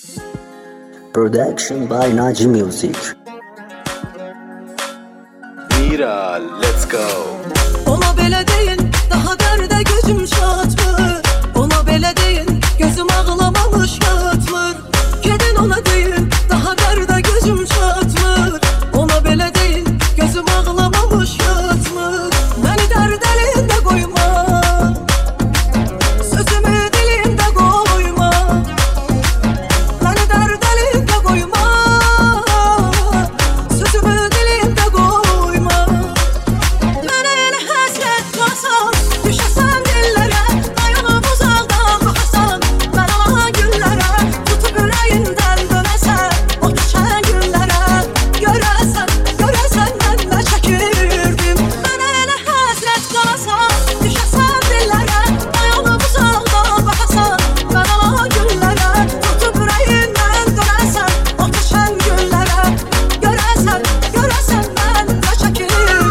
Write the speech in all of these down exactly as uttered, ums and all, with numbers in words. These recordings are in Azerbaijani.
Production by Naji Music. Mira, let's go. Ona belə deyin, daha dərdə gözüm çatmır. Ona belə deyin, gözüm ağlamamış yatmır. Gedin ona deyin, daha dərdə gözüm çatmır. Ona belə deyin, gözüm ağlamamış yatmır. Məni dərd əlində qoyma, sözümü dilimdə qoyma. Məni dərd əlində qoyma, sözümü dilimdə qoyma. Mənə elə həsrət qalsan, düşəsən dillərə, dayanıb uzaqdan baxasan. Mən alan günlərə, tutub ürəyindən dönəsən, o keçən günlərə. Görəsən, görəsən mən nə çəkirdim. Mənə elə həsrət qalsan, düşəsən dillərə, dayanıb uzaqdan baxasan. Mən alan günlərə, tutub ürəyindən dönəsən, o keçən günlərə. Görəsən, görəsən mən nə çəkirdim.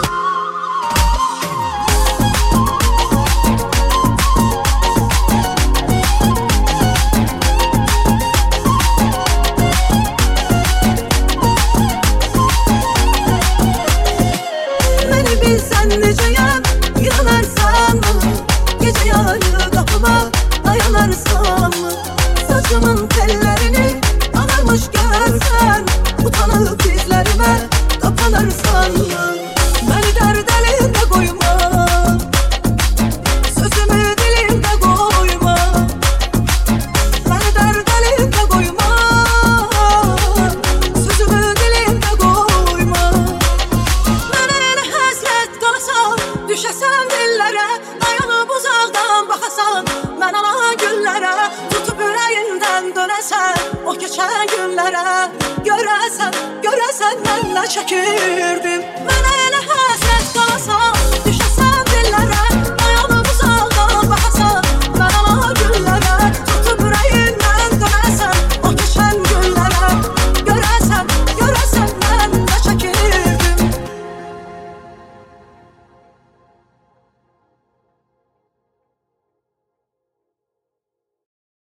Məni bilsən necəyəm, yanarsan mı? Gecə yarı qapıma dayanarsan mı? Saçımın tellərini ağarmış görsən, utanıb dizlərimə qapanarsan mı? Məni dərd əlində qoyma, sözümü dilimdə qoyma. Məni dərd əlində qoyma, sözümü dilimdə qoyma. Mənə elə həsrət qalsan, düşəsən dillərə, dayanıb uzaqdan baxasan. Mən alan günlərə, tutub ürəyindən dönəsən, o keçən günlərə. Görəsən, görəsən mən nə çəkirdim. Mənə